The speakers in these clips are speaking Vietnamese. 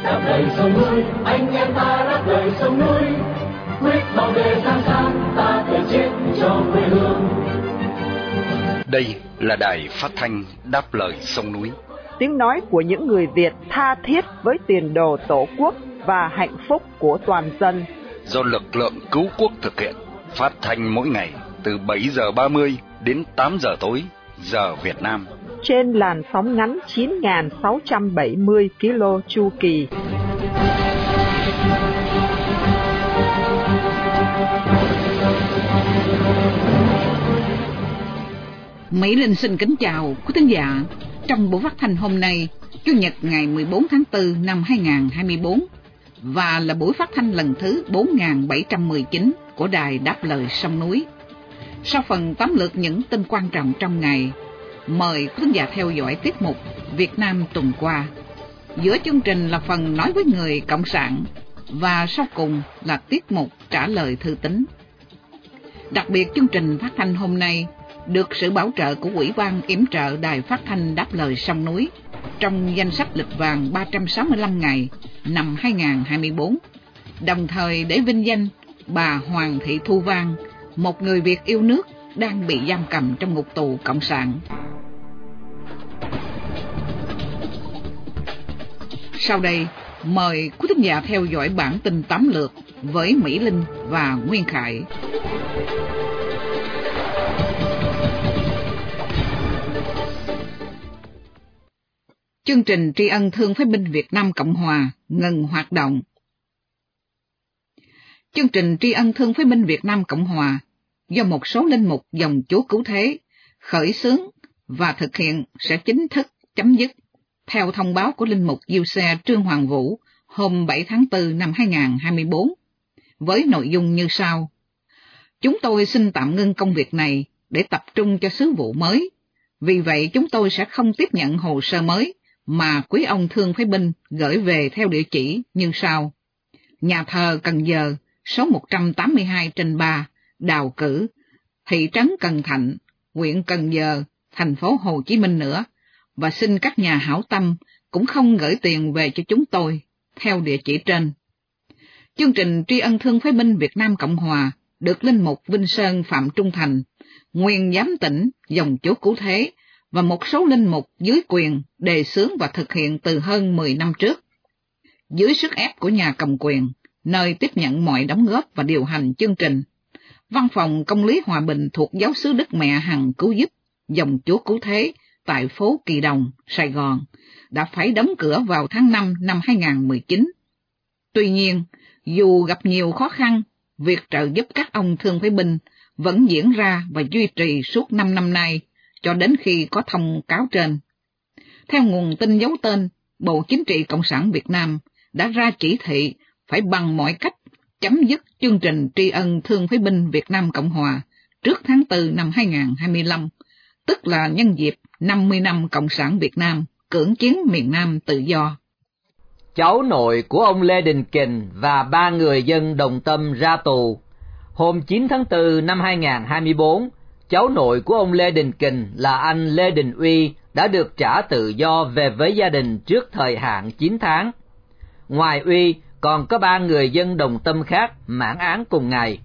đáp lời sông núi, anh em ta đáp lời sông núi, quyết bảo vệ Giang San, ta thể chết cho quê hương. Đây là đài phát thanh Đáp lời sông núi, tiếng nói của những người Việt tha thiết với tiền đồ Tổ quốc và hạnh phúc của toàn dân, do lực lượng cứu quốc thực hiện, phát thanh mỗi ngày từ 7:30 đến 8 giờ tối giờ Việt Nam, trên làn sóng ngắn 9.670 km chu kỳ. Mỹ Linh xin kính chào quý thính giả. Trong buổi phát thanh hôm nay, Chủ nhật ngày 14 tháng 4 năm 2024, và là buổi phát thanh lần thứ 4719 của đài Đáp lời sông núi. Sau phần tóm lược những tin quan trọng trong ngày, mời quý thính giả theo dõi tiết mục Việt Nam tuần qua. Giữa chương trình là phần nói với người Cộng sản, và sau cùng là tiết mục trả lời thư tín. Đặc biệt, chương trình phát thanh hôm nay được sự bảo trợ của Ủy ban yểm trợ đài phát thanh Đáp lời sông núi trong danh sách lịch vàng 365 ngày năm 2024, đồng thời để vinh danh bà Hoàng Thị Thu Vang, một người Việt yêu nước đang bị giam cầm trong ngục tù Cộng sản. Sau đây, mời quý thính giả theo dõi bản tin tóm lược với Mỹ Linh và Nguyên Khải. Chương trình tri ân thương phế binh Việt Nam Cộng Hòa ngừng hoạt động. Chương trình tri ân thương phế binh Việt Nam Cộng Hòa do một số linh mục dòng Chúa Cứu Thế khởi xướng và thực hiện sẽ chính thức chấm dứt, theo thông báo của linh mục Diêu Xe Trương Hoàng Vũ hôm 7 tháng 4 năm 2024, với nội dung như sau. Chúng tôi xin tạm ngưng công việc này để tập trung cho sứ vụ mới. Vì vậy, chúng tôi sẽ không tiếp nhận hồ sơ mới mà quý ông thương phế binh gửi về theo địa chỉ như sau. Nhà thờ Cần Giờ, số 182/3, Đào Cử, thị trấn Cần Thạnh, huyện Cần Giờ, thành phố Hồ Chí Minh nữa, và xin các nhà hảo tâm cũng không gửi tiền về cho chúng tôi theo địa chỉ trên. Chương trình tri ân thương phế binh Việt Nam Cộng Hòa được linh mục Vinh Sơn Phạm Trung Thành, nguyên giám tỉnh dòng Chúa Cứu Thế, và một số linh mục dưới quyền đề xướng và thực hiện từ hơn 10 năm trước. Dưới sức ép của nhà cầm quyền, nơi tiếp nhận mọi đóng góp và điều hành chương trình, Văn phòng Công lý Hòa bình thuộc Giáo xứ Đức Mẹ Hằng Cứu Giúp dòng Chúa Cứu Thế tại phố Kỳ Đồng, Sài Gòn đã phải đóng cửa vào tháng 5 năm 2019. Tuy nhiên, dù gặp nhiều khó khăn, việc trợ giúp các ông thương phế binh vẫn diễn ra và duy trì suốt 5 năm nay, cho đến khi có thông cáo trên. Theo nguồn tin giấu tên, Bộ Chính trị Cộng sản Việt Nam đã ra chỉ thị phải bằng mọi cách chấm dứt chương trình tri ân thương phế binh Việt Nam Cộng Hòa trước tháng 4 năm 2025, tức là nhân dịp 50 năm Cộng sản Việt Nam cưỡng chiến miền Nam tự do. Cháu nội của ông Lê Đình Kình và 3 người dân đồng tâm ra tù. Hôm 9 tháng 4 năm 2024, cháu nội của ông Lê Đình Kình là anh Lê Đình Uy đã được trả tự do về với gia đình trước thời hạn 9 tháng. Ngoài Uy, còn có 3 người dân đồng tâm khác mãn án cùng ngày.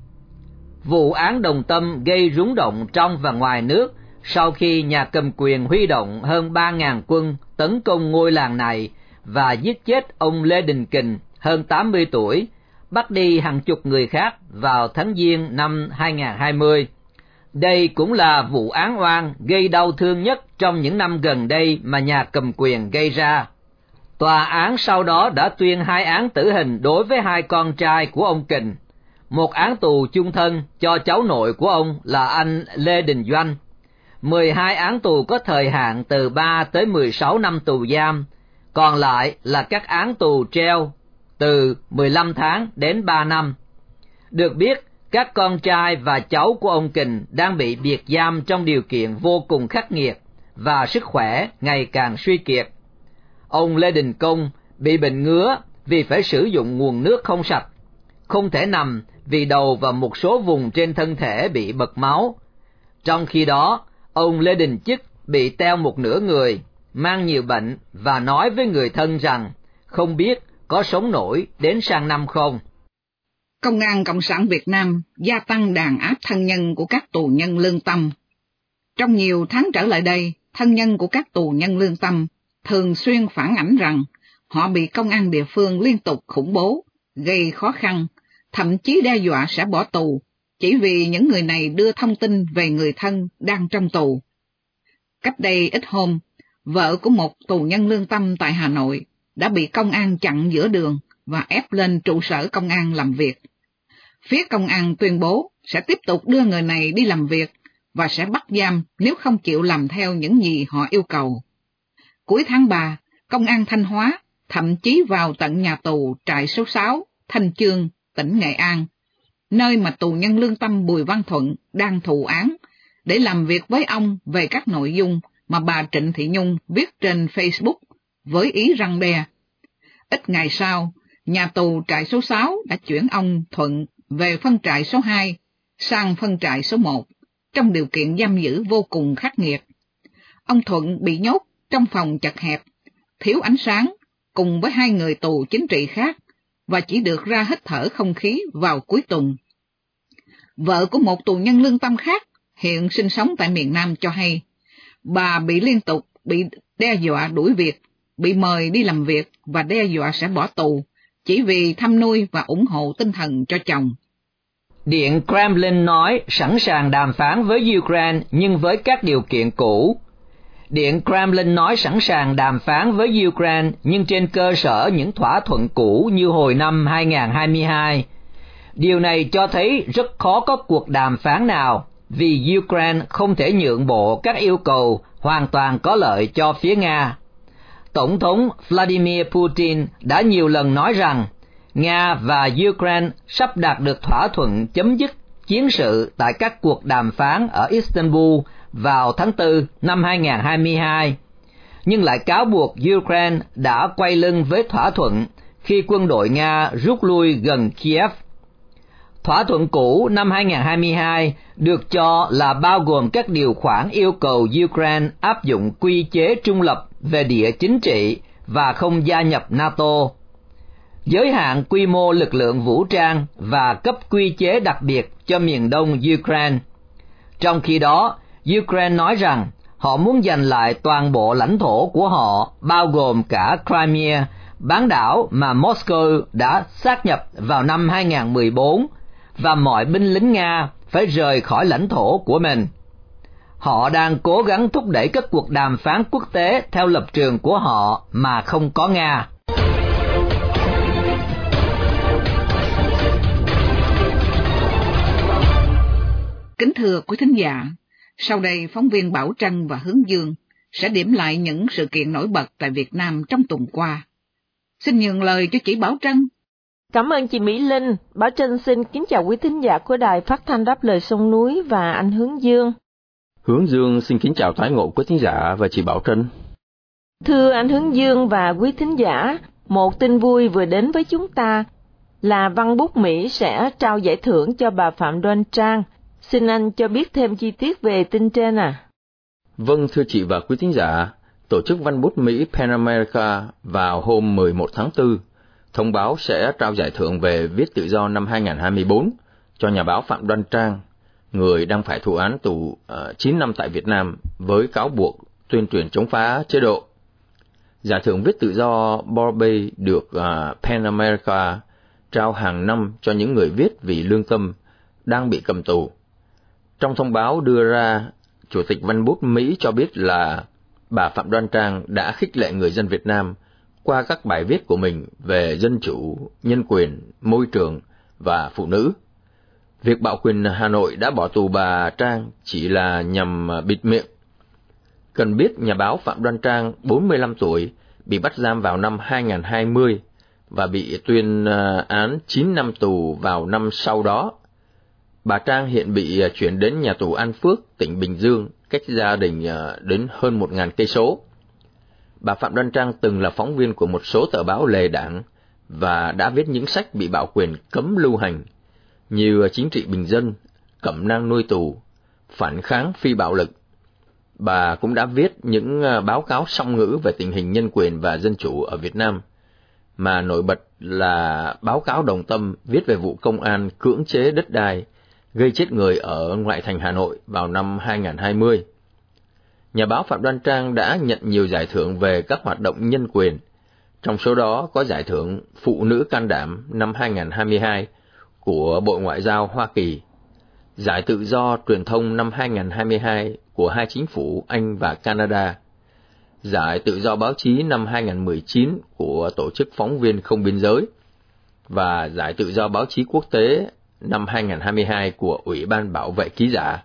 Vụ án đồng tâm gây rúng động trong và ngoài nước sau khi nhà cầm quyền huy động hơn 3.000 quân tấn công ngôi làng này và giết chết ông Lê Đình Kình, hơn 80 tuổi, bắt đi hàng chục người khác vào tháng Giêng năm 2020. Đây cũng là vụ án oan gây đau thương nhất trong những năm gần đây mà nhà cầm quyền gây ra. Tòa án sau đó đã tuyên 2 án tử hình đối với 2 con trai của ông Kình, 1 án tù chung thân cho cháu nội của ông là anh Lê Đình Doanh, 12 án tù có thời hạn từ 3 tới 16 năm tù giam, còn lại là các án tù treo từ 15 tháng đến 3 năm. Được biết, các con trai và cháu của ông Kình đang bị biệt giam trong điều kiện vô cùng khắc nghiệt và sức khỏe ngày càng suy kiệt. Ông Lê Đình Công bị bệnh ngứa vì phải sử dụng nguồn nước không sạch, không thể nằm vì đầu và một số vùng trên thân thể bị bật máu. Trong khi đó, ông Lê Đình Chích bị teo một nửa người, mang nhiều bệnh và nói với người thân rằng không biết có sống nổi đến sang năm không? Công an Cộng sản Việt Nam gia tăng đàn áp thân nhân của các tù nhân lương tâm. Trong nhiều tháng trở lại đây, thân nhân của các tù nhân lương tâm thường xuyên phản ảnh rằng họ bị công an địa phương liên tục khủng bố, gây khó khăn, thậm chí đe dọa sẽ bỏ tù, chỉ vì những người này đưa thông tin về người thân đang trong tù. Cách đây ít hôm, vợ của một tù nhân lương tâm tại Hà Nội đã bị công an chặn giữa đường và ép lên trụ sở công an làm việc. Phía công an tuyên bố sẽ tiếp tục đưa người này đi làm việc và sẽ bắt giam nếu không chịu làm theo những gì họ yêu cầu. Cuối tháng 3, công an Thanh Hóa thậm chí vào tận nhà tù trại số 6, Thanh Chương, tỉnh Nghệ An, nơi mà tù nhân lương tâm Bùi Văn Thuận đang thụ án, để làm việc với ông về các nội dung mà bà Trịnh Thị Nhung viết trên Facebook với ý răn đe. Ít ngày sau, nhà tù trại số 6 đã chuyển ông Thuận về phân trại số 2 sang phân trại số 1, trong điều kiện giam giữ vô cùng khắc nghiệt. Ông Thuận bị nhốt trong phòng chật hẹp, thiếu ánh sáng, cùng với 2 người tù chính trị khác, và chỉ được ra hít thở không khí vào cuối tuần. Vợ của một tù nhân lương tâm khác, hiện sinh sống tại miền Nam cho hay, bà bị liên tục bị đe dọa đuổi việc, bị mời đi làm việc và đe dọa sẽ bỏ tù, chỉ vì thăm nuôi và ủng hộ tinh thần cho chồng. Điện Kremlin nói sẵn sàng đàm phán với Ukraine nhưng với các điều kiện cũ. Điện Kremlin nói sẵn sàng đàm phán với Ukraine nhưng trên cơ sở những thỏa thuận cũ như hồi năm 2022. Điều này cho thấy rất khó có cuộc đàm phán nào vì Ukraine không thể nhượng bộ các yêu cầu hoàn toàn có lợi cho phía Nga. Tổng thống Vladimir Putin đã nhiều lần nói rằng Nga và Ukraine sắp đạt được thỏa thuận chấm dứt chiến sự tại các cuộc đàm phán ở Istanbul vào tháng 4 năm 2022, nhưng lại cáo buộc Ukraine đã quay lưng với thỏa thuận khi quân đội Nga rút lui gần Kiev. Thỏa thuận cũ năm 2022 được cho là bao gồm các điều khoản yêu cầu Ukraine áp dụng quy chế trung lập về địa chính trị và không gia nhập NATO, giới hạn quy mô lực lượng vũ trang và cấp quy chế đặc biệt cho miền đông Ukraine. Trong khi đó, Ukraine nói rằng họ muốn giành lại toàn bộ lãnh thổ của họ, bao gồm cả Crimea, bán đảo mà Moscow đã sát nhập vào năm 2014, và mọi binh lính Nga phải rời khỏi lãnh thổ của mình. Họ đang cố gắng thúc đẩy các cuộc đàm phán quốc tế theo lập trường của họ mà không có Nga. Kính thưa quý thính giả, sau đây phóng viên Bảo Trân và Hướng Dương sẽ điểm lại những sự kiện nổi bật tại Việt Nam trong tuần qua. Xin nhường lời cho chị Bảo Trân. Cảm ơn chị Mỹ Linh. Bảo Trân xin kính chào quý thính giả của Đài Phát thanh Đáp lời Sông Núi và anh Hướng Dương. Hướng Dương xin kính chào tái ngộ quý thính giả và chị Bảo Trân. Thưa anh Hướng Dương và quý thính giả, một tin vui vừa đến với chúng ta là Văn bút Mỹ sẽ trao giải thưởng cho bà Phạm Đoan Trang. Xin anh cho biết thêm chi tiết về tin trên à? Vâng, thưa chị và quý thính giả, tổ chức Văn bút Mỹ PEN America vào hôm 11 tháng 4 thông báo sẽ trao giải thưởng về viết tự do năm 2024 cho nhà báo Phạm Đoan Trang, người đang phải thụ án tù 9 năm tại Việt Nam với cáo buộc tuyên truyền chống phá chế độ. Giải thưởng viết tự do Barbie được PEN America trao hàng năm cho những người viết vì lương tâm đang bị cầm tù. Trong thông báo đưa ra, Chủ tịch Văn bút Mỹ cho biết là bà Phạm Đoan Trang đã khích lệ người dân Việt Nam qua các bài viết của mình về dân chủ, nhân quyền, môi trường và phụ nữ. Việc bạo quyền Hà Nội đã bỏ tù bà Trang chỉ là nhằm bịt miệng. Cần biết nhà báo Phạm Đoan Trang, 45 tuổi, bị bắt giam vào năm 2020 và bị tuyên án 9 năm tù vào năm sau đó. Bà Trang hiện bị chuyển đến nhà tù An Phước, tỉnh Bình Dương, cách gia đình đến hơn 1.000 cây số. Bà Phạm Đoan Trang từng là phóng viên của một số tờ báo lề đảng và đã viết những sách bị bạo quyền cấm lưu hành như Chính trị bình dân, Cẩm nang nuôi tù, Phản kháng phi bạo lực. Bà cũng đã viết những báo cáo song ngữ về tình hình nhân quyền và dân chủ ở Việt Nam. mà nổi bật là báo cáo Đồng Tâm viết về vụ công an cưỡng chế đất đai gây chết người ở ngoại thành Hà Nội vào năm 2020. Nhà báo Phạm Đoan Trang đã nhận nhiều giải thưởng về các hoạt động nhân quyền, trong số đó có giải thưởng Phụ nữ can đảm năm 2022 của Bộ Ngoại giao Hoa Kỳ, giải tự do truyền thông năm 2022 của hai chính phủ Anh và Canada, giải tự do báo chí năm 2019 của Tổ chức Phóng viên Không Biên giới và giải tự do báo chí quốc tế năm 2022 của Ủy ban Bảo vệ ký giả.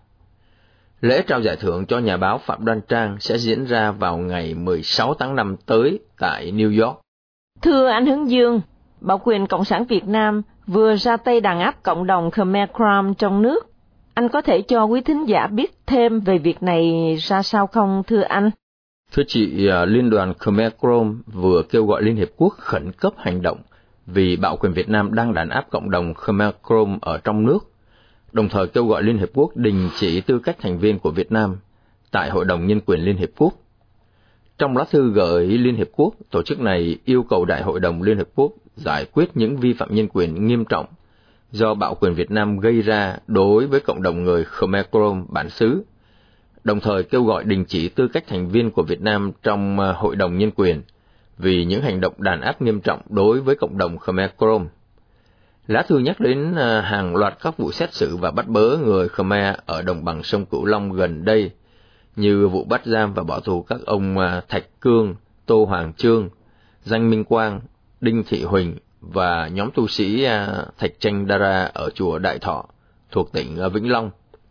Lễ trao giải thưởng cho nhà báo Phạm Đoan Trang sẽ diễn ra vào ngày 16 tháng 5 tới tại New York. Thưa anh Hướng Dương, Bảo quyền Cộng sản Việt Nam vừa ra tay đàn áp cộng đồng Khmer Krom trong nước. Anh có thể cho quý thính giả biết thêm về việc này ra sao không, thưa anh? Thưa chị, Liên đoàn Khmer Krom vừa kêu gọi Liên Hiệp Quốc khẩn cấp hành động vì Bảo quyền Việt Nam đang đàn áp cộng đồng Khmer Krom ở trong nước, đồng thời kêu gọi Liên Hiệp Quốc đình chỉ tư cách thành viên của Việt Nam tại Hội đồng Nhân quyền Liên Hiệp Quốc. Trong lá thư gửi Liên Hiệp Quốc, tổ chức này yêu cầu Đại hội đồng Liên Hiệp Quốc giải quyết những vi phạm nhân quyền nghiêm trọng do Bảo quyền Việt Nam gây ra đối với cộng đồng người Khmer Krom bản xứ, đồng thời kêu gọi đình chỉ tư cách thành viên của Việt Nam trong Hội đồng Nhân quyền vì những hành động đàn áp nghiêm trọng đối với cộng đồng Khmer Krom. Lá thư nhắc đến hàng loạt các vụ xét xử và bắt bớ người Khmer ở đồng bằng sông Cửu Long gần đây, như vụ bắt giam và bỏ tù các ông Thạch Cương, Tô Hoàng Trương, Danh Minh Quang, Đinh Thị Huỳnh và nhóm tu sĩ Thạch Chanh Dara ở chùa Đại Thọ thuộc tỉnh Vĩnh Long.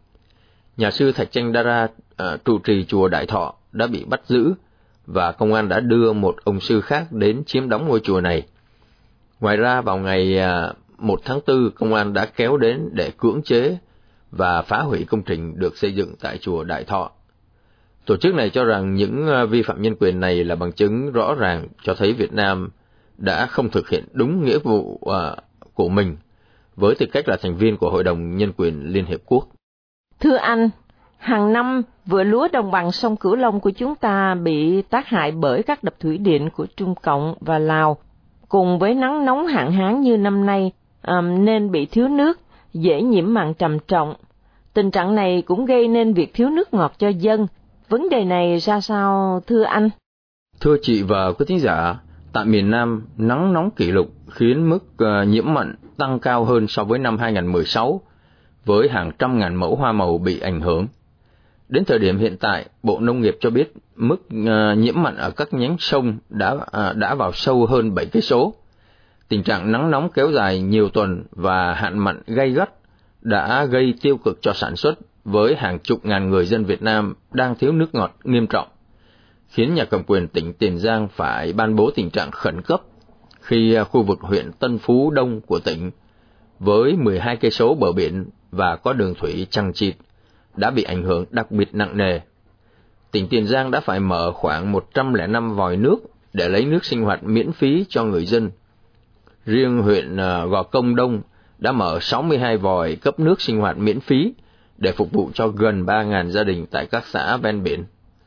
Nhà sư Thạch Chanh Dara trụ trì chùa Đại Thọ đã bị bắt giữ và công an đã đưa một ông sư khác đến chiếm đóng ngôi chùa này. Ngoài ra, vào ngày 1 tháng 4, công an đã kéo đến để cưỡng chế và phá hủy công trình được xây dựng tại chùa Đại Thọ. Tổ chức này cho rằng những vi phạm nhân quyền này là bằng chứng rõ ràng cho thấy Việt Nam đã không thực hiện đúng nghĩa vụ của mình với tư cách là thành viên của Hội đồng Nhân quyền Liên Hiệp Quốc. Thưa anh, hàng năm vựa lúa đồng bằng sông Cửu Long của chúng ta bị tác hại bởi các đập thủy điện của Trung Cộng và Lào, cùng với nắng nóng hạn hán như năm nay nên bị thiếu nước, dễ nhiễm mặn trầm trọng. Tình trạng này cũng gây nên việc thiếu nước ngọt cho dân. Vấn đề này ra sao, thưa anh? Thưa chị và quý thính giả, tại miền Nam, nắng nóng kỷ lục khiến mức nhiễm mặn tăng cao hơn so với năm 2016, với hàng trăm ngàn mẫu hoa màu bị ảnh hưởng. Đến thời điểm hiện tại, Bộ Nông nghiệp cho biết mức nhiễm mặn ở các nhánh sông đã vào sâu hơn 7 cây số. Tình trạng nắng nóng kéo dài nhiều tuần và hạn mặn gay gắt đã gây tiêu cực cho sản xuất, với hàng chục ngàn người dân Việt Nam đang thiếu nước ngọt nghiêm trọng, khiến nhà cầm quyền tỉnh Tiền Giang phải ban bố tình trạng khẩn cấp khi khu vực huyện Tân Phú Đông của tỉnh, với 12 cây số bờ biển và có đường thủy chằng chịt, đã bị ảnh hưởng đặc biệt nặng nề. Tỉnh Tiền Giang đã phải mở khoảng 105 vòi nước để lấy nước sinh hoạt miễn phí cho người dân. Riêng huyện Gò Công Đông đã mở 62 vòi cấp nước sinh hoạt miễn phí để phục vụ cho gần 3.000 gia đình tại các xã ven biển.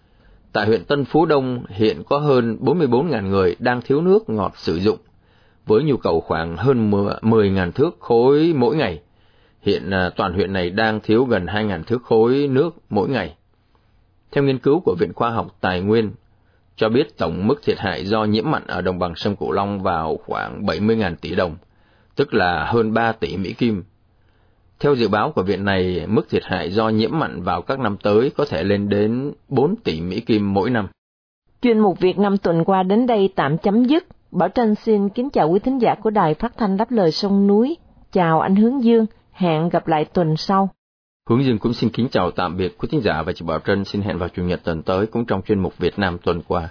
Tại huyện Tân Phú Đông hiện có hơn 44.000 người đang thiếu nước ngọt sử dụng, với nhu cầu khoảng hơn 10.000 thước khối mỗi ngày. Hiện toàn huyện này đang thiếu gần 2.000 thước khối nước mỗi ngày. Theo nghiên cứu của Viện Khoa học Tài nguyên, cho biết tổng mức thiệt hại do nhiễm mặn ở đồng bằng sông Cửu Long vào khoảng 70.000 tỷ đồng, tức là hơn 3 tỷ Mỹ Kim. Theo dự báo của viện này, mức thiệt hại do nhiễm mặn vào các năm tới có thể lên đến 4 tỷ Mỹ Kim mỗi năm. Chuyên mục Việt Nam tuần qua đến đây tạm chấm dứt. Bảo Tranh xin kính chào quý thính giả của Đài Phát thanh Đáp lời Sông Núi. Chào anh Hướng Dương, hẹn gặp lại tuần sau. Hướng Dương cũng xin kính chào tạm biệt quý thính giả và chị Bảo Tranh xin hẹn vào Chủ nhật tuần tới cũng trong chuyên mục Việt Nam tuần qua.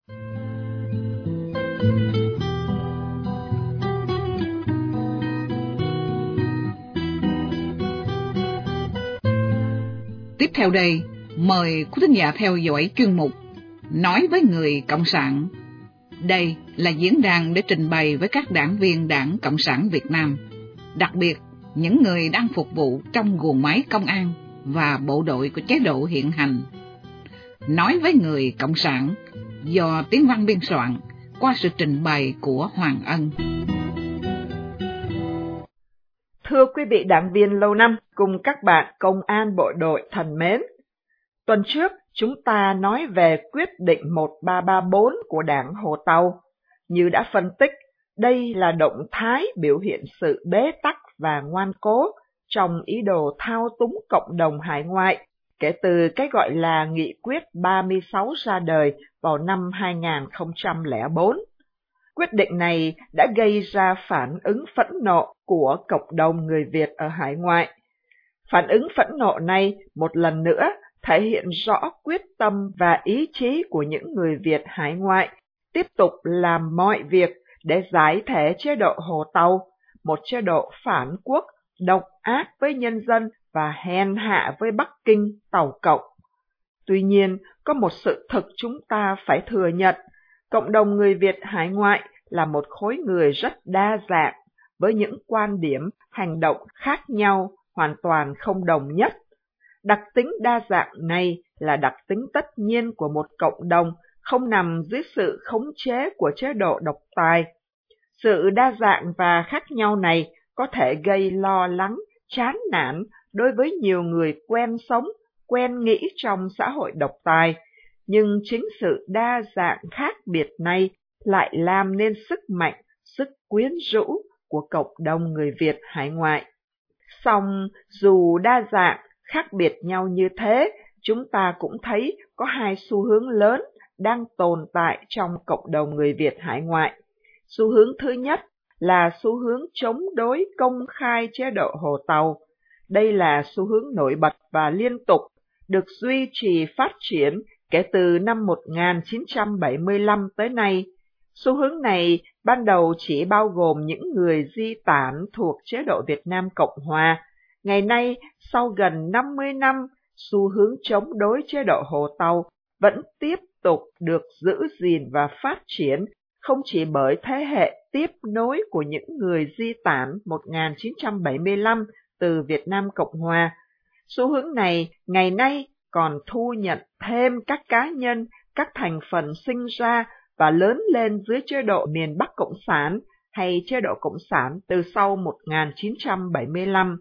Tiếp theo đây, mời quý thính giả theo dõi chuyên mục Nói với người Cộng sản. Đây là diễn đàn để trình bày với các đảng viên Đảng Cộng sản Việt Nam, đặc biệt những người đang phục vụ trong guồng máy công an và bộ đội của chế độ hiện hành. Nói với người Cộng sản do Tiến Văn biên soạn qua sự trình bày của Hoàng Ân. Thưa quý vị đảng viên lâu năm cùng các bạn công an bộ đội thân mến, tuần trước chúng ta nói về quyết định 1334 của Đảng Hồ Tàu. Như đã phân tích, đây là động thái biểu hiện sự bế tắc và ngoan cố trong ý đồ thao túng cộng đồng hải ngoại kể từ cái gọi là Nghị quyết 36 ra đời vào năm 2004. Quyết định này đã gây ra phản ứng phẫn nộ của cộng đồng người Việt ở hải ngoại. Phản ứng phẫn nộ này một lần nữa thể hiện rõ quyết tâm và ý chí của những người Việt hải ngoại tiếp tục làm mọi việc để giải thể chế độ Hồ Tàu, một chế độ phản quốc, độc ác với nhân dân và hèn hạ với Bắc Kinh, Tàu Cộng. Tuy nhiên, có một sự thực chúng ta phải thừa nhận, cộng đồng người Việt hải ngoại là một khối người rất đa dạng, với những quan điểm, hành động khác nhau, hoàn toàn không đồng nhất. Đặc tính đa dạng này là đặc tính tất nhiên của một cộng đồng không nằm dưới sự khống chế của chế độ độc tài. Sự đa dạng và khác nhau này có thể gây lo lắng, chán nản đối với nhiều người quen sống, quen nghĩ trong xã hội độc tài, nhưng chính sự đa dạng khác biệt này lại làm nên sức mạnh, sức quyến rũ của cộng đồng người Việt hải ngoại. Song dù đa dạng, khác biệt nhau như thế, chúng ta cũng thấy có hai xu hướng lớn đang tồn tại trong cộng đồng người Việt hải ngoại. Xu hướng thứ nhất là xu hướng chống đối công khai chế độ Hồ Tàu. Đây là xu hướng nổi bật và liên tục, được duy trì phát triển kể từ năm 1975 tới nay. Xu hướng này ban đầu chỉ bao gồm những người di tản thuộc chế độ Việt Nam Cộng Hòa. Ngày nay, sau gần 50 năm, xu hướng chống đối chế độ Hồ Tàu vẫn tiếp tục được giữ gìn và phát triển, không chỉ bởi thế hệ tiếp nối của những người di tản 1975 từ Việt Nam Cộng Hòa. Xu hướng này ngày nay còn thu nhận thêm các cá nhân, các thành phần sinh ra và lớn lên dưới chế độ miền Bắc Cộng sản hay chế độ Cộng sản từ sau 1975.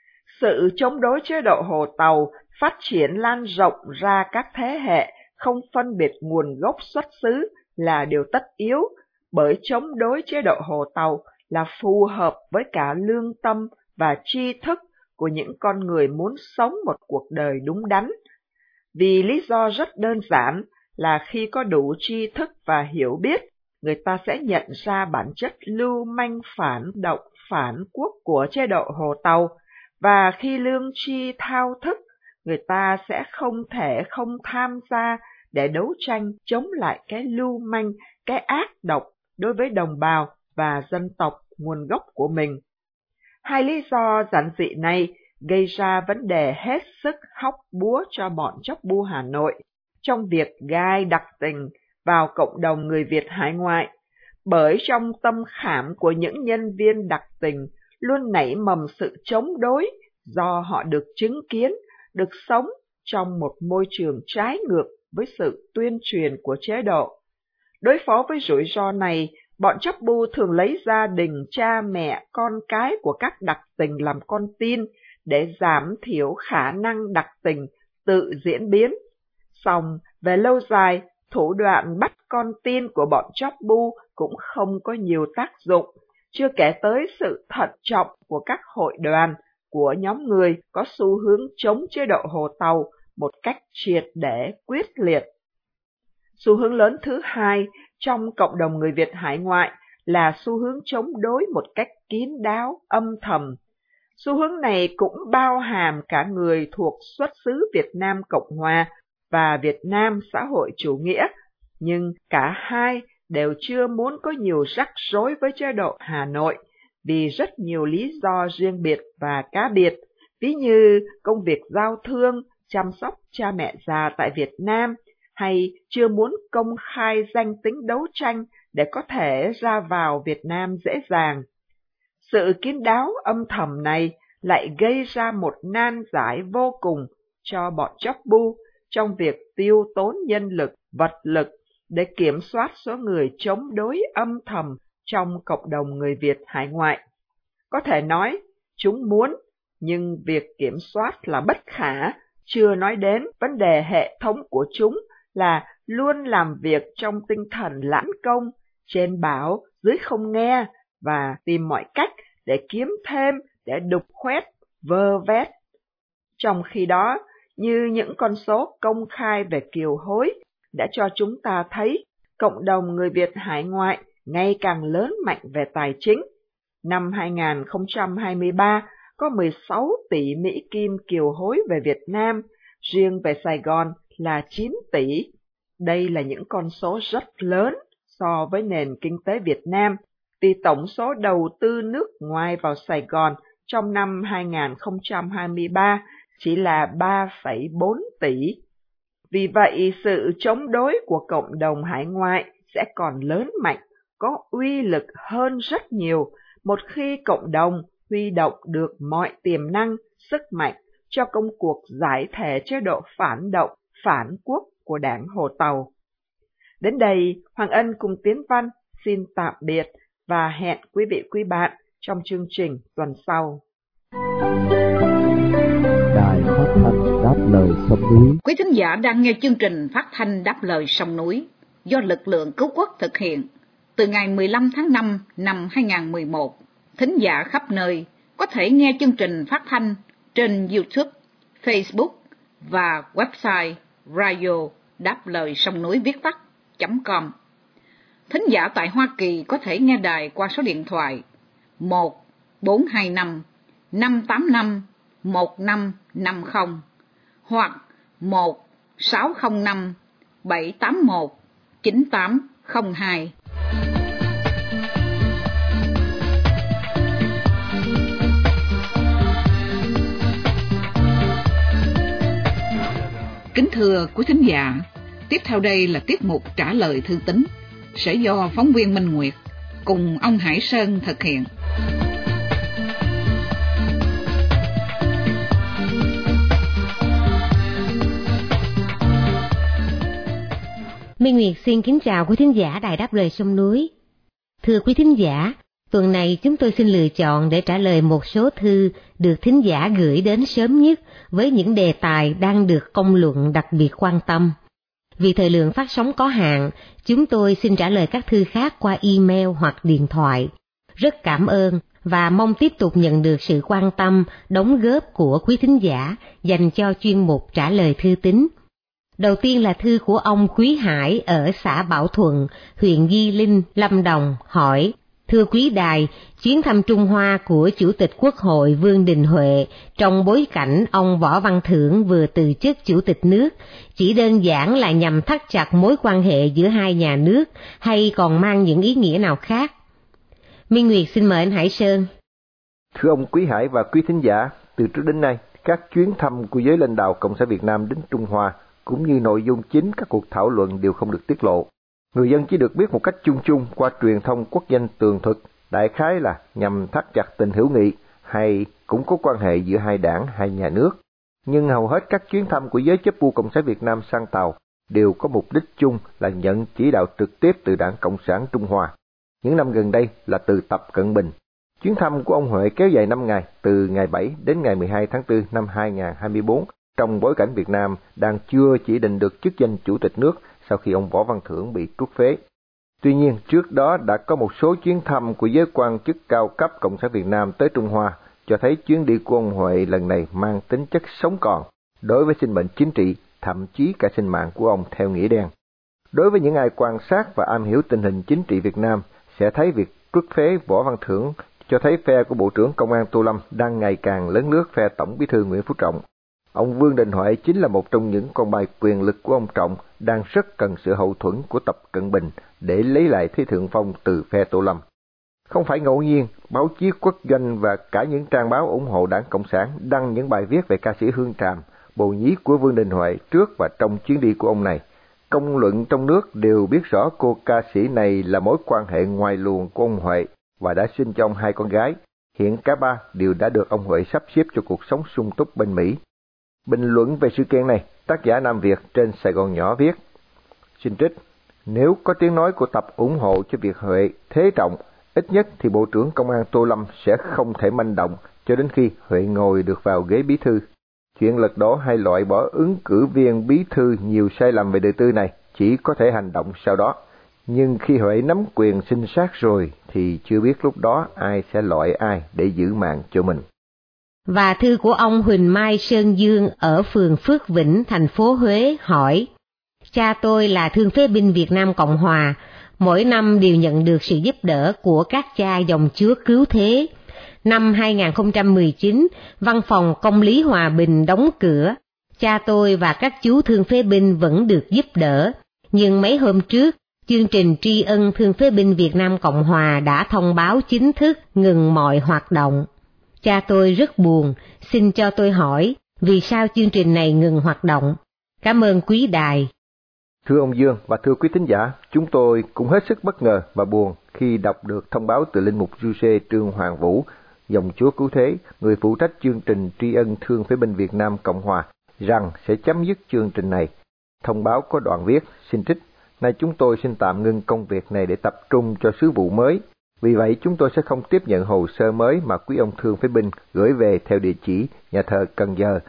Sự chống đối chế độ Hồ Tàu phát triển lan rộng ra các thế hệ, không phân biệt nguồn gốc xuất xứ là điều tất yếu, bởi chống đối chế độ Hồ Tàu là phù hợp với cả lương tâm và tri thức của những con người muốn sống một cuộc đời đúng đắn. Vì lý do rất đơn giản là khi có đủ tri thức và hiểu biết, người ta sẽ nhận ra bản chất lưu manh phản động phản quốc của chế độ Hồ Tàu, và khi lương tri thao thức, người ta sẽ không thể không tham gia để đấu tranh chống lại cái lưu manh, cái ác độc đối với đồng bào và dân tộc nguồn gốc của mình. Hai lý do giản dị này gây ra vấn đề hết sức hóc búa cho bọn chóc bu Hà Nội trong việc gai đặc tình vào cộng đồng người Việt hải ngoại, bởi trong tâm khảm của những nhân viên đặc tình luôn nảy mầm sự chống đối do họ được chứng kiến, được sống trong một môi trường trái ngược với sự tuyên truyền của chế độ. Đối phó với rủi ro này, bọn chóc bu thường lấy gia đình, cha mẹ, con cái của các đặc tình làm con tin để giảm thiểu khả năng đặc tình tự diễn biến. Song về lâu dài, thủ đoạn bắt con tin của bọn chóc bu cũng không có nhiều tác dụng, chưa kể tới sự thận trọng của các hội đoàn, của nhóm người có xu hướng chống chế độ Hồ Tàu một cách triệt để quyết liệt. Xu hướng lớn thứ hai trong cộng đồng người Việt hải ngoại là xu hướng chống đối một cách kín đáo, âm thầm. Xu hướng này cũng bao hàm cả người thuộc xuất xứ Việt Nam Cộng Hòa và Việt Nam xã hội chủ nghĩa, nhưng cả hai đều chưa muốn có nhiều rắc rối với chế độ Hà Nội vì rất nhiều lý do riêng biệt và cá biệt, ví như công việc giao thương, chăm sóc cha mẹ già tại Việt Nam, hay chưa muốn công khai danh tính đấu tranh để có thể ra vào Việt Nam dễ dàng. Sự kín đáo âm thầm này lại gây ra một nan giải vô cùng cho bọn chóc bu trong việc tiêu tốn nhân lực, vật lực để kiểm soát số người chống đối âm thầm trong cộng đồng người Việt hải ngoại. Có thể nói, chúng muốn, nhưng việc kiểm soát là bất khả, chưa nói đến vấn đề hệ thống của chúng là luôn làm việc trong tinh thần lãn công, trên bảo, dưới không nghe, và tìm mọi cách để kiếm thêm, để đục khoét, vơ vét. Trong khi đó, như những con số công khai về kiều hối đã cho chúng ta thấy, cộng đồng người Việt hải ngoại ngày càng lớn mạnh về tài chính. Năm 2023 có 16 tỷ Mỹ Kim kiều hối về Việt Nam, riêng về Sài Gòn là 9 tỷ. Đây là những con số rất lớn so với nền kinh tế Việt Nam, vì tổng số đầu tư nước ngoài vào Sài Gòn trong năm 2023 chỉ là 3,4 tỷ. Vì vậy, sự chống đối của cộng đồng hải ngoại sẽ còn lớn mạnh, có uy lực hơn rất nhiều một khi cộng đồng huy động được mọi tiềm năng, sức mạnh cho công cuộc giải thể chế độ phản động, phản quốc của Đảng Hồ Tàu. Đến đây, Hoàng Ân cùng Tiến Văn xin tạm biệt và hẹn quý vị quý bạn trong chương trình tuần sau. Đài Phát thanh Đáp Lời Sông Núi. Quý thính giả đang nghe chương trình phát thanh Đáp Lời Sông Núi do lực lượng cứu quốc thực hiện từ ngày 15 tháng 5 năm 2011. Thính giả khắp nơi có thể nghe chương trình phát thanh trên YouTube, Facebook và website radio đáp lời sông núi viết tắt.com. Thính giả tại Hoa Kỳ có thể nghe đài qua số điện thoại 1-425-585-1550 hoặc 1-605-781-9802. Kính thưa quý thính giả, tiếp theo đây là tiết mục trả lời thư tín sẽ do phóng viên Minh Nguyệt cùng ông Hải Sơn thực hiện. Minh Nguyệt xin kính chào quý thính giả Đài Đáp Lời Sông Núi. Thưa quý thính giả, tuần này chúng tôi xin lựa chọn để trả lời một số thư được thính giả gửi đến sớm nhất với những đề tài đang được công luận đặc biệt quan tâm. Vì thời lượng phát sóng có hạn, chúng tôi xin trả lời các thư khác qua email hoặc điện thoại. Rất cảm ơn và mong tiếp tục nhận được sự quan tâm, đóng góp của quý thính giả dành cho chuyên mục trả lời thư tín. Đầu tiên là thư của ông Quý Hải ở xã Bảo Thuận, huyện Di Linh, Lâm Đồng hỏi: Thưa quý đài, chuyến thăm Trung Hoa của Chủ tịch Quốc hội Vương Đình Huệ trong bối cảnh ông Võ Văn Thưởng vừa từ chức Chủ tịch nước chỉ đơn giản là nhằm thắt chặt mối quan hệ giữa hai nhà nước hay còn mang những ý nghĩa nào khác? Minh Nguyệt xin mời anh Hải Sơn. Thưa ông Quý Hải và quý thính giả, từ trước đến nay, các chuyến thăm của giới lãnh đạo Cộng sản Việt Nam đến Trung Hoa cũng như nội dung chính các cuộc thảo luận đều không được tiết lộ. Người dân chỉ được biết một cách chung chung qua truyền thông quốc danh tường thuật, đại khái là nhằm thắt chặt tình hữu nghị hay cũng có quan hệ giữa hai đảng, hai nhà nước. Nhưng hầu hết các chuyến thăm của giới chấp vua Cộng sản Việt Nam sang Tàu đều có mục đích chung là nhận chỉ đạo trực tiếp từ Đảng Cộng sản Trung Hoa. Những năm gần đây là từ Tập Cận Bình. Chuyến thăm của ông Huệ kéo dài 5 ngày, từ ngày 7 đến ngày 12 tháng 4 năm 2024, trong bối cảnh Việt Nam đang chưa chỉ định được chức danh Chủ tịch nước sau khi ông Võ Văn Thưởng bị truất phế. Tuy nhiên, trước đó đã có một số chuyến thăm của giới quan chức cao cấp Cộng sản Việt Nam tới Trung Hoa, cho thấy chuyến đi của ông Huệ lần này mang tính chất sống còn đối với sinh mệnh chính trị, thậm chí cả sinh mạng của ông theo nghĩa đen. Đối với những ai quan sát và am hiểu tình hình chính trị Việt Nam, sẽ thấy việc truất phế Võ Văn Thưởng cho thấy phe của Bộ trưởng Công an Tô Lâm đang ngày càng lấn lướt phe Tổng Bí thư Nguyễn Phú Trọng. Ông Vương Đình Huệ chính là một trong những con bài quyền lực của ông Trọng, đang rất cần sự hậu thuẫn của Tập Cận Bình để lấy lại thế thượng phong từ phe Tô Lâm. Không phải ngẫu nhiên, báo chí quốc doanh và cả những trang báo ủng hộ Đảng Cộng sản đăng những bài viết về ca sĩ Hương Tràm, bồ nhí của Vương Đình Huệ trước và trong chuyến đi của ông này. Công luận trong nước đều biết rõ cô ca sĩ này là mối quan hệ ngoài luồng của ông Huệ và đã sinh cho ông 2 con gái. Hiện cả 3 đều đã được ông Huệ sắp xếp cho cuộc sống sung túc bên Mỹ. Bình luận về sự kiện này, tác giả Nam Việt trên Sài Gòn Nhỏ viết: Xin trích, Nếu có tiếng nói của Tập ủng hộ cho việc Huệ thế trọng, ít nhất thì Bộ trưởng Công an Tô Lâm sẽ không thể manh động cho đến khi Huệ ngồi được vào ghế bí thư. Chuyện lật đổ hay loại bỏ ứng cử viên bí thư nhiều sai lầm về đời tư này chỉ có thể hành động sau đó. Nhưng khi Huệ nắm quyền sinh sát rồi thì chưa biết lúc đó ai sẽ loại ai để giữ mạng cho mình. Và thư của ông Huỳnh Mai Sơn Dương ở phường Phước Vĩnh, thành phố Huế hỏi: Cha tôi là thương phế binh Việt Nam Cộng Hòa, mỗi năm đều nhận được sự giúp đỡ của các cha dòng Chúa cứu thế. Năm 2019, Văn phòng Công lý Hòa Bình đóng cửa. Cha tôi và các chú thương phế binh vẫn được giúp đỡ, nhưng mấy hôm trước, chương trình tri ân thương phế binh Việt Nam Cộng Hòa đã thông báo chính thức ngừng mọi hoạt động. Cha tôi rất buồn, xin cho tôi hỏi, vì sao chương trình này ngừng hoạt động? Cảm ơn quý đài. Thưa ông Dương và thưa quý thính giả, chúng tôi cũng hết sức bất ngờ và buồn khi đọc được thông báo từ Linh mục Giuse Trương Hoàng Vũ, dòng Chúa Cứu Thế, người phụ trách chương trình tri ân thương phế binh Việt Nam Cộng Hòa, rằng sẽ chấm dứt chương trình này. Thông báo có đoạn viết, xin trích: Nay chúng tôi xin tạm ngưng công việc này để tập trung cho sứ vụ mới. Vì vậy chúng tôi sẽ không tiếp nhận hồ sơ mới mà quý ông thương phế binh gửi về theo địa chỉ nhà thờ Cần Giờ,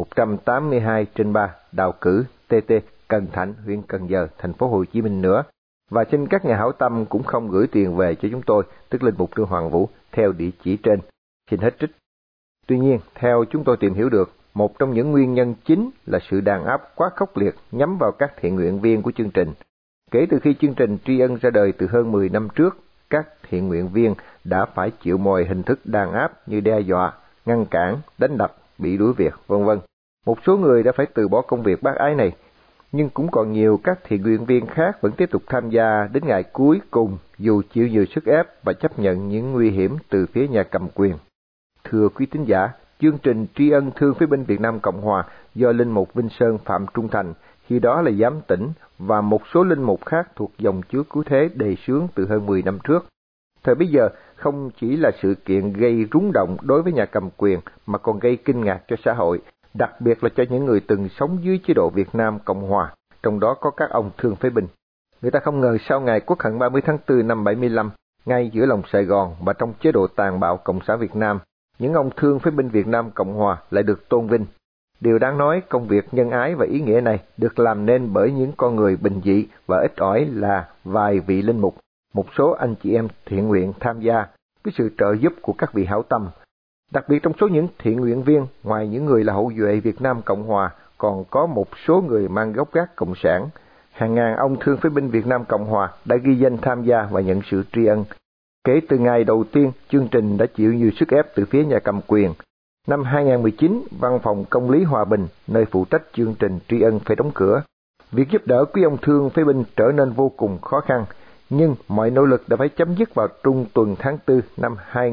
182/3 Đào Cử, TT, Cần Thạnh, huyện Cần Giờ, thành phố Hồ Chí Minh nữa. Và xin các nhà hảo tâm cũng không gửi tiền về cho chúng tôi, tức Linh mục Trương Hoàng Vũ, theo địa chỉ trên. Xin hết trích. Tuy nhiên, theo chúng tôi tìm hiểu được, một trong những nguyên nhân chính là sự đàn áp quá khốc liệt nhắm vào các thiện nguyện viên của chương trình. Kể từ khi chương trình tri ân ra đời từ hơn 10 năm trước, các thiện nguyện viên đã phải chịu mọi hình thức đàn áp như đe dọa, ngăn cản, đánh đập, bị đuổi việc, v.v. Một số người đã phải từ bỏ công việc bác ái này, nhưng cũng còn nhiều các thiện nguyện viên khác vẫn tiếp tục tham gia đến ngày cuối cùng dù chịu nhiều sức ép và chấp nhận những nguy hiểm từ phía nhà cầm quyền. Thưa quý tín giả, chương trình tri ân thương phế binh Việt Nam Cộng Hòa do Linh mục Vinh Sơn Phạm Trung Thành, khi đó là giám tỉnh, và một số linh mục khác thuộc dòng Chúa Cứu Thế đề xướng từ hơn 10 năm trước. Thời bây giờ không chỉ là sự kiện gây rúng động đối với nhà cầm quyền mà còn gây kinh ngạc cho xã hội, đặc biệt là cho những người từng sống dưới chế độ Việt Nam Cộng Hòa, trong đó có các ông thương phế binh. Người ta không ngờ sau ngày Quốc hận 30 tháng 4 năm 75, ngay giữa lòng Sài Gòn và trong chế độ tàn bạo Cộng sản Việt Nam, những ông thương phế binh Việt Nam Cộng Hòa lại được tôn vinh. Điều đáng nói, công việc nhân ái và ý nghĩa này được làm nên bởi những con người bình dị và ít ỏi là vài vị linh mục, một số anh chị em thiện nguyện tham gia với sự trợ giúp của các vị hảo tâm. Đặc biệt trong số những thiện nguyện viên, ngoài những người là hậu duệ Việt Nam Cộng Hòa, còn có một số người mang gốc gác Cộng sản. Hàng ngàn ông thương phế binh Việt Nam Cộng Hòa đã ghi danh tham gia và nhận sự tri ân. Kể từ ngày đầu tiên, chương trình đã chịu nhiều sức ép từ phía nhà cầm quyền. Năm 2019, Văn phòng Công lý Hòa Bình, nơi phụ trách chương trình tri ân, phải đóng cửa. Việc giúp đỡ quý ông thương phế binh trở nên vô cùng khó khăn, nhưng mọi nỗ lực đã phải chấm dứt vào trung tuần tháng 4 năm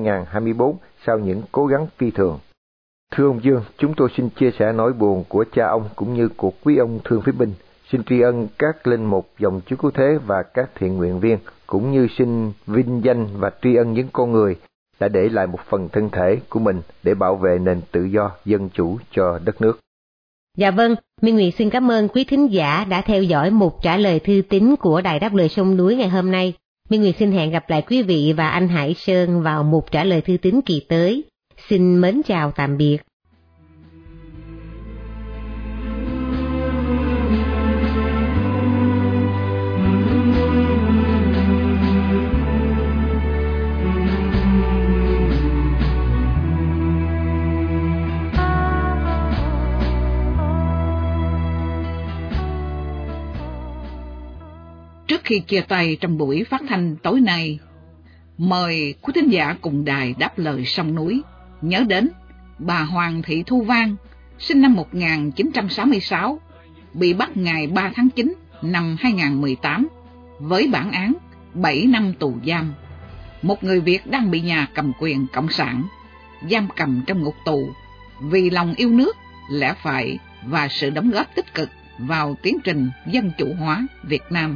2024 sau những cố gắng phi thường. Thưa ông Dương, chúng tôi xin chia sẻ nỗi buồn của cha ông cũng như của quý ông thương phế binh. Xin tri ân các linh mục dòng Chúa Cứu Thế và các thiện nguyện viên, cũng như xin vinh danh và tri ân những con người đã để lại một phần thân thể của mình để bảo vệ nền tự do, dân chủ cho đất nước. Dạ vâng, Minh Nguyệt xin cảm ơn quý thính giả đã theo dõi mục trả lời thư tín của Đài Đáp Lời Sông Núi ngày hôm nay. Minh Nguyệt xin hẹn gặp lại quý vị và anh Hải Sơn vào mục trả lời thư tín kỳ tới. Xin mến chào tạm biệt. Trước khi chia tay trong buổi phát thanh tối nay, mời quý thính giả cùng Đài Đáp Lời Sông Núi nhớ đến bà Hoàng Thị Thu Vang, sinh năm 1966, bị bắt ngày 3 tháng 9 năm 2018 với bản án 7 năm tù giam. Một người Việt đang bị nhà cầm quyền cộng sản giam cầm trong ngục tù vì lòng yêu nước, lẽ phải và sự đóng góp tích cực vào tiến trình dân chủ hóa Việt Nam.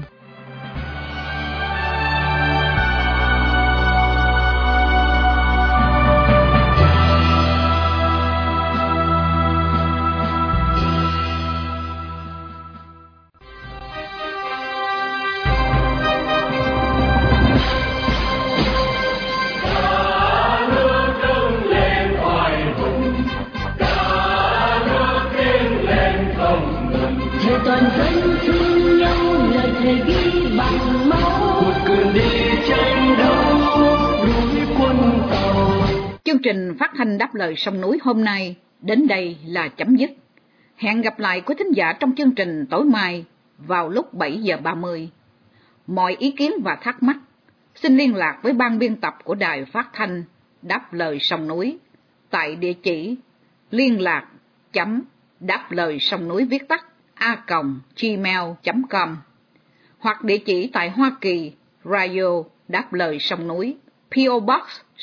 thể ghi bằng máu một cơn đi tranh đấu núi quân tàu. Chương trình phát thanh Đáp Lời Sông Núi hôm nay đến đây là chấm dứt. Hẹn gặp lại quý thính giả trong chương trình tối mai vào lúc 7 giờ 30. Mọi ý kiến và thắc mắc xin liên lạc với ban biên tập của Đài Phát thanh Đáp Lời Sông Núi tại địa chỉ liên lạc.đáp-lời-sông-núi viết tắt @gmail.com hoặc địa chỉ tại Hoa Kỳ, Radio Đáp Lời Sông Núi, PO Box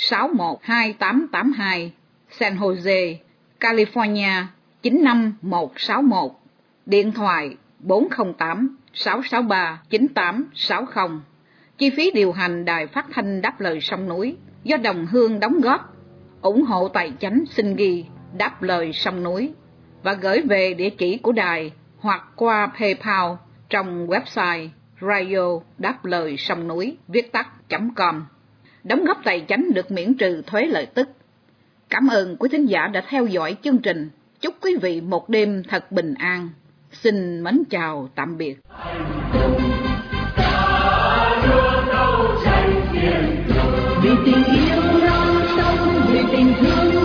61282, San Jose, California 95161, điện thoại 408-663-9860. Chi phí điều hành Đài Phát thanh Đáp Lời Sông Núi do đồng hương đóng góp. Ủng hộ tài chánh xin ghi Đáp Lời Sông Núi và gửi về địa chỉ của đài hoặc qua PayPal trong website Radio Đáp Lời Sông Núi viết tắt.com. Đóng góp tài chánh được miễn trừ thuế lợi tức. Cảm ơn quý thính giả đã theo dõi chương trình. Chúc quý vị một đêm thật bình an. Xin mến chào tạm biệt. Vì tình yêu non sông, vì tình thương